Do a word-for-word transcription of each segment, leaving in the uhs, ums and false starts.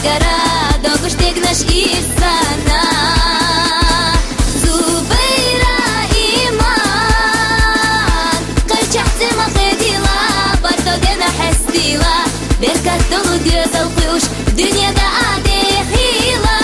gara do gështegnash irsana Zubeira iman Qërqahti ma khedila Barto dena hestila Berkat dolu güzel kuş Dünyada ade hila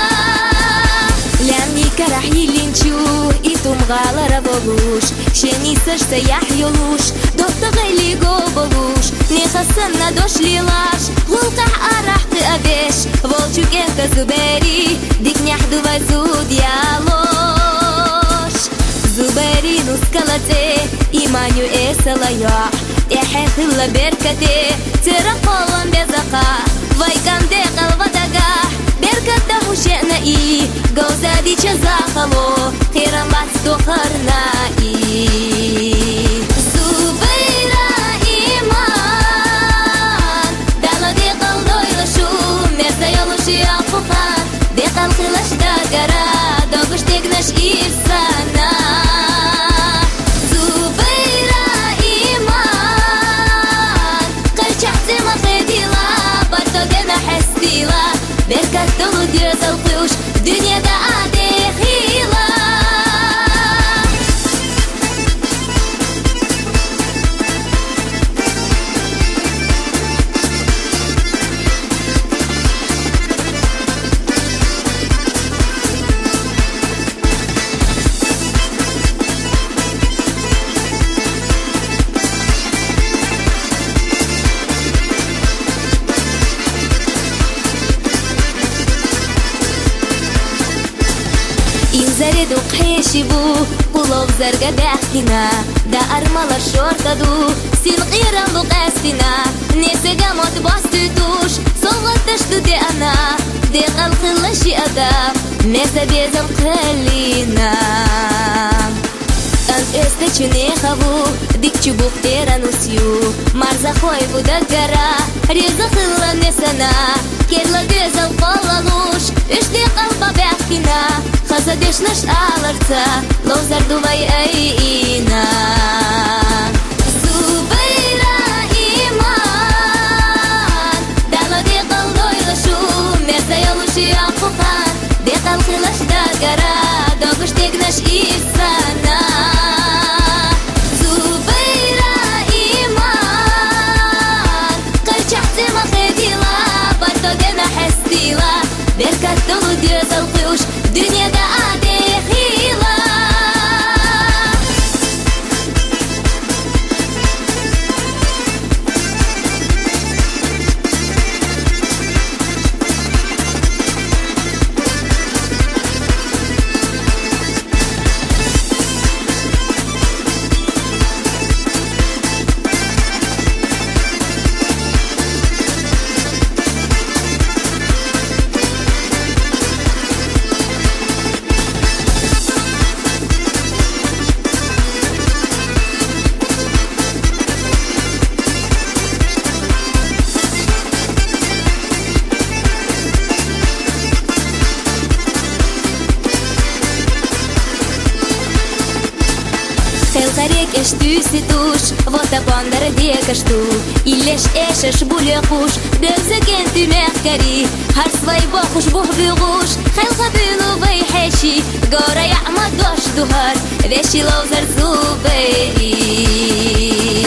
Лямника рахилинчу И тумгала раволуш Шенисаш саях йолуш Доктагайли гоболуш Не хасана дошли лаш Гулках арахты абеш Волчугенка зубери Дикняхду вазуд ялош Зубери нускалате Иманю эсалая Эхехила беркате Тирақалан безақа Вайкам декал вадага Берката хушена и Гаузади чазахало Хирам бацту харна и Зубейра иман Дала декал дойлашу Мерса йолуши апухан Декал хилаш дагара Догуш тегнаш ирсана Зубейра иман Qërqahti ma khedila Barto dena hestila Berkat dolu güzel kuş Dünyada ade hila Zaredu qhishibu Qulov zarga daxtina Da armalar shortadu Sin qiran luqastina Nesega mot basti tush Solgat tashtu de ana De qalqilla shi adam Mesa bezam qalina Ant este chune khavu Dik chubuk teran usyu Marza khoy budagara Reza khilla nesana Kerla güzel qallalush Ishti qalba baqina Khazadеш наш аларца Лозар дувай айина Зубейра иман Дала декал дойлашу Мерса йолуши апухан Декал хилаш дагара Догуш тегнаш ирсана Зубейра иман Qërqahti ma khedila Barto dena hestila Berkat dolu güzel kuş Dünyada ade hila Xelqarek eshtu si tush Vota bandar dekashtu Illesh eshesh bule kush Devzegen ty mehkari Har svay bakush buh bigush Xelqa bilu vay heshi Gora ya'ma dosh duhar Veshi lawzar zubei